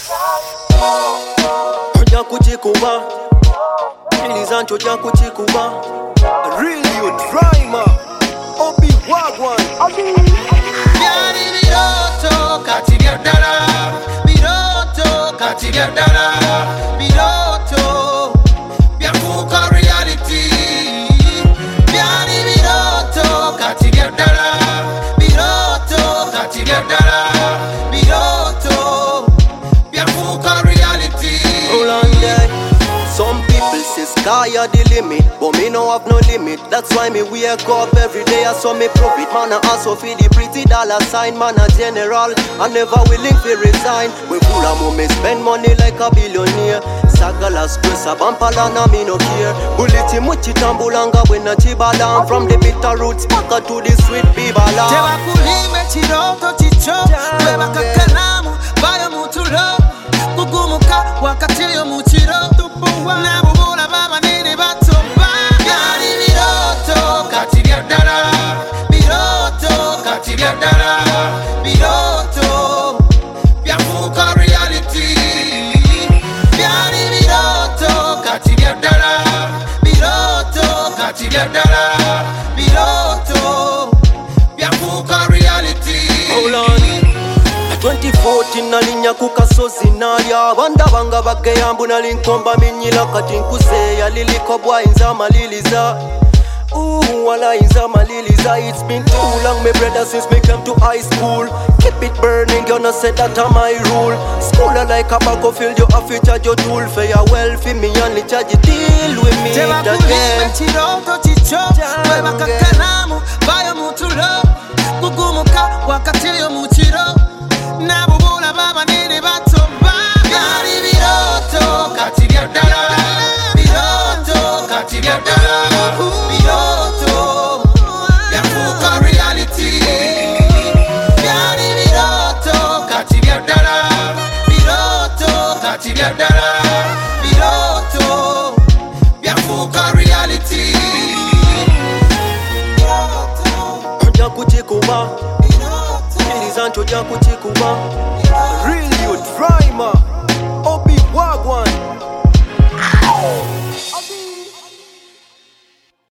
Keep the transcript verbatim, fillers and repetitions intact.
Oja kuchikuba Ilizancho ja kuchikuba Really you driver Obi Wagwan Byari biroto kati byadala Biroto kati byadala Biroto byafuuka reality Byari biroto kati byadala Biroto kati byadala Biroto byafuuka reality. Hold on there. Some people say sky are the limit, but me no have no limit. That's why me wake up every day. I saw me profit, man. I also feel the pretty dollar sign, man. A general, I never willing to resign. We full of money, spend money like a billionaire. Sagala stress, a bampala na me no care. Buliti muchi tambulanga when a chibalam. From the bitter roots, paka to the sweet bibala. Tewa kulime chiroto chicho, weba kakalamu, bayo mutulo. Kugumuka wakati yo muchiro. Nabubula baba nini batoba. Byari biroto kati byadala. Biroto kati byadala. Biroto byafuuka reality. Byari biroto kati byadala. Biroto kati byadala. Biroto byafuuka reality. Hold on. twenty fourteen nalinya kukasozi nalya banda banga bageyambu nalinkomba minyila kati nkuseya liliko bwayinza maliliza Ooh, walayinza maliliza. It's been too long, my brother, since me came to high school. Keep it burning, you know, say that a my rule. School like a battlefield, you have to charge your tool. For your wealthy, me only charge you deal with me again. Chiroto chicho, weba kakalamu, bayo mutulo. Kugumuka wakati yo muchiro. Nabubula baba nini batoba. Byari biroto kati byadala. Biroto kati byadala. Biroto byafuuka reality. Byari biroto kati byadala. Biroto kati byadala. Biroto byafuuka reality. Oja kuchikuba Ilizancho ja kuchikuba Really you driver Obi Wagwan